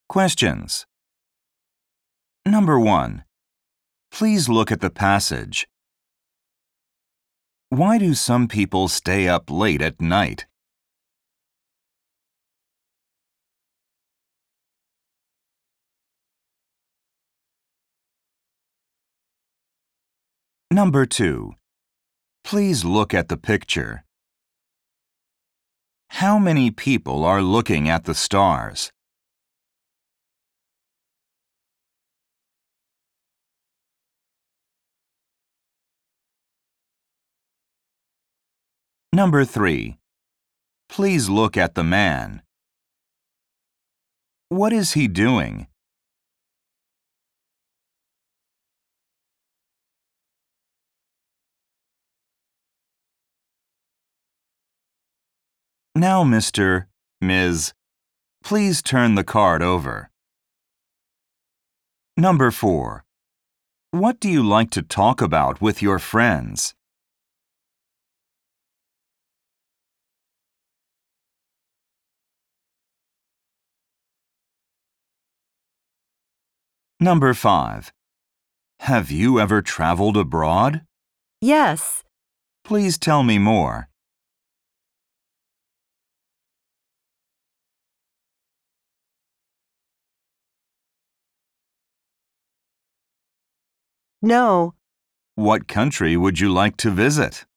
Questions. Number 1. Please look at the passage. Why do some people stay up late at night? Number 2. Please look at the picture. How many people are looking at the stars? Number 3. Please look at the man. What is he doing? Now, Ms. Please turn the card over. Number 4. What do you like to talk about with your friends? Number 5. Have you ever traveled abroad? Yes. Please tell me more. No. What country would you like to visit?